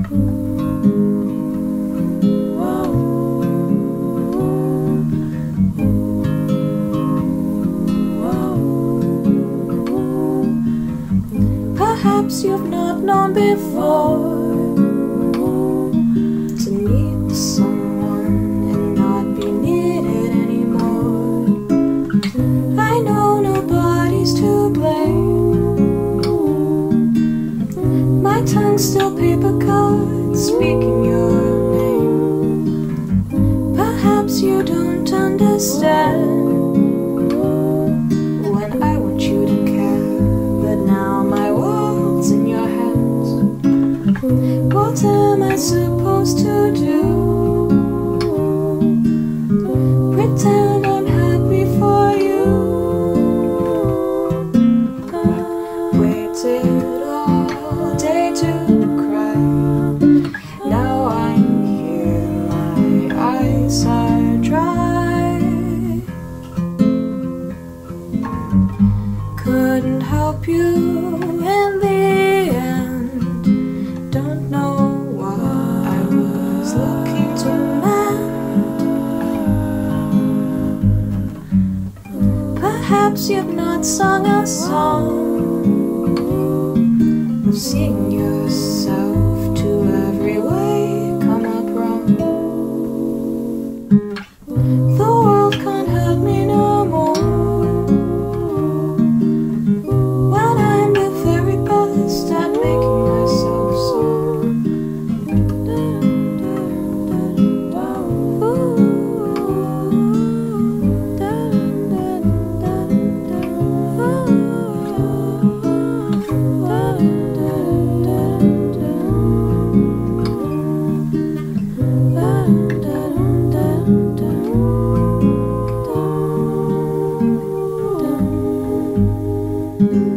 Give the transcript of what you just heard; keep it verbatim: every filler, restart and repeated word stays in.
Perhaps you've not known before to need someone and not be needed anymore. I know nobody's to blame. My tongue's still paper cut, speaking your name. Perhaps you don't understand when I want you to care, but now my world's in your hands. What am I supposed to do? Pretend I'm happy for you. Waited all day to cry. Now I'm here, my eyes are dry. Couldn't help you in the end. Don't know what I was looking to mend. Perhaps you've not sung a song of seeing yourself to every way come up wrong. The world can't hurt me no more when I'm the very best at making myself sore. Thank you.